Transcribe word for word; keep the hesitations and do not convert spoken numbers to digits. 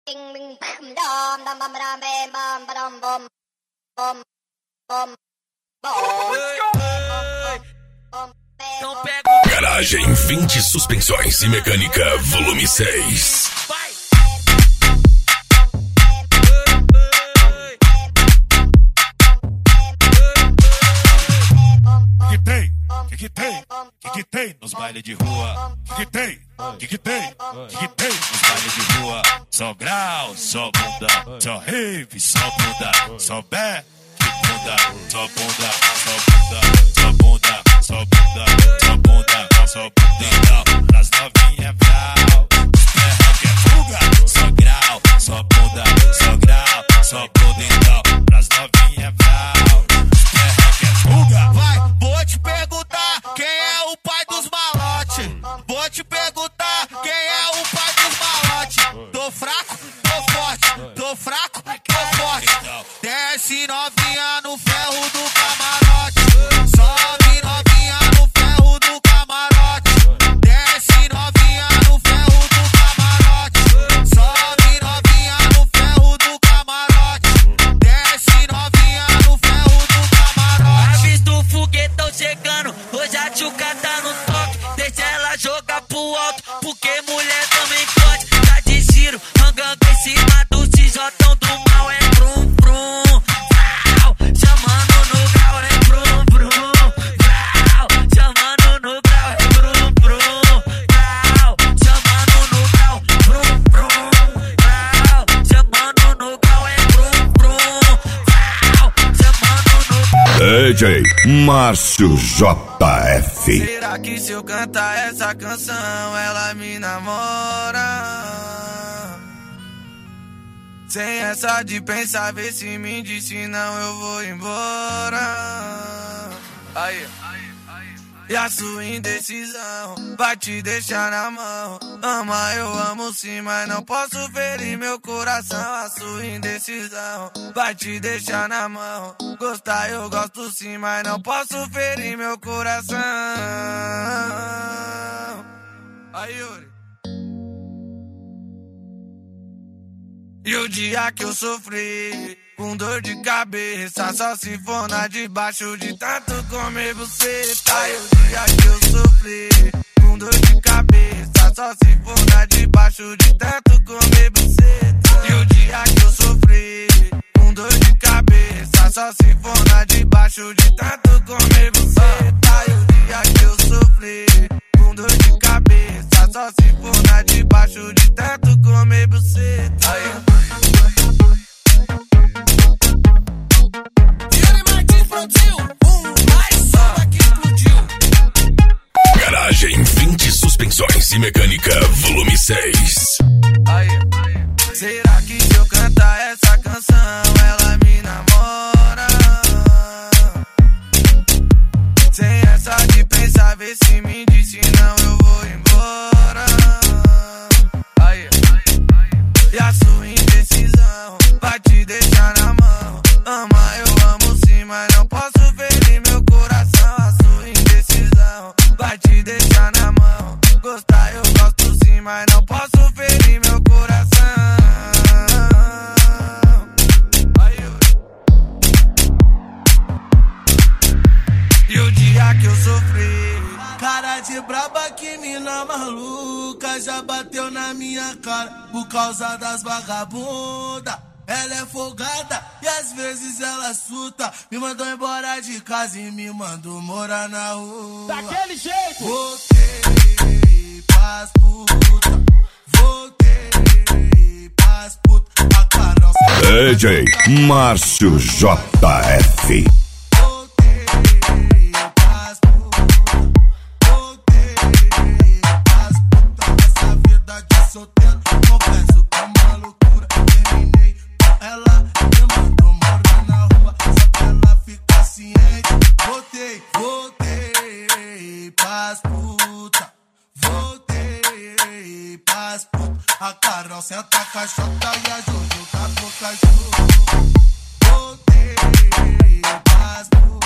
Garagem vinte Suspensões e Mecânica, volume seis. Que tem? Que que tem? Que que tem nos bailes de rua? Que que tem? Que que tem? Que que tem nos bailes de rua? Só grau, só bunda, só rave, só bunda, só back, bunda, só bunda, só bunda, só bunda, só bunda, só bunda, só bunda. Então, nas novinhas brau, terra que é fuga, só grau, só bunda, só grau, só bunda. Então, nas novinhas brau, terra que é fuga. Vai, vou te perguntar quem é o pai dos malotes. Vou te perguntar quem é o pai dos malotes. Tô fraco, tô forte, tô fraco, tô forte. Desce novinha no ferro do camarote. Sobe novinha no ferro do camarote. Desce novinha no ferro do camarote. Sobe novinha no ferro do camarote. Desce novinha no ferro do camarote. Aves do foguetão chegando, hoje a tchuca tá no toque. Deixa ela jogar pro alto, porque mulher também pode. Tá de giro, mangando em cima do tijotão do mal. É brum brum, vrau, chamando no grau. É brum brum, vrau, chamando no grau. É brum brum, vrau, chamando no grau. Brum brum, vrau, chamando no grau. É brum brum, vrau, chamando no grau. D J Márcio J F. Será que se eu cantar essa canção ela me namora? Sem essa de pensar, vê se me diz, senão eu vou embora. Aí, e a sua indecisão vai te deixar na mão. Ama, eu amo sim, mas não posso ferir meu coração. A sua indecisão vai te deixar na mão. Gostar eu gosto sim, mas não posso ferir meu coração. Aí, Yuri. E o dia que eu sofri com dor de cabeça, só se for na debaixo de tanto comer buceta. E o dia que eu sofri com dor de cabeça, só se for na debaixo de tanto comer buceta. E o dia que eu sofri com dor de cabeça, só se for na debaixo de tanto comer buceta. E o dia que eu sofri com dor de cabeça, só se for na debaixo de tanto comer buceta. Aí. Garagem vinte Suspensões e Mecânica, volume seis. Aí, será que se eu cantar essa canção ela me namora? Sem essa de pensar, vê se me diz, senão eu vou embora. Aí, e a sua indecisão vai te deixar na mão. Ama, eu amo sim, mas não posso ferir meu coração. A sua indecisão vai te deixar na mão. Gostar eu gosto sim, mas não posso ferir meu coração. Aí, e o dia que eu sofri, cara de braba, que mina maluca, já bateu na minha cara por causa das vagabundas. Ela é folgada e às vezes ela surta. Me mandou embora de casa e me mandou morar na rua. Daquele jeito! Voltei pras puta, voltei pras puta. A Carol D J Márcio J F. voltei pras puta, voltei pras puta. Essa vida de solteiro, confesso que é uma loucura. Terminei com ela, me mandou morar na rua, só pra ela ficar ciente. Voltei, voltei pras puta, voltei pras puta. A Carol senta a caixota e a Jojo tá com cachorro. Voltei pras puta.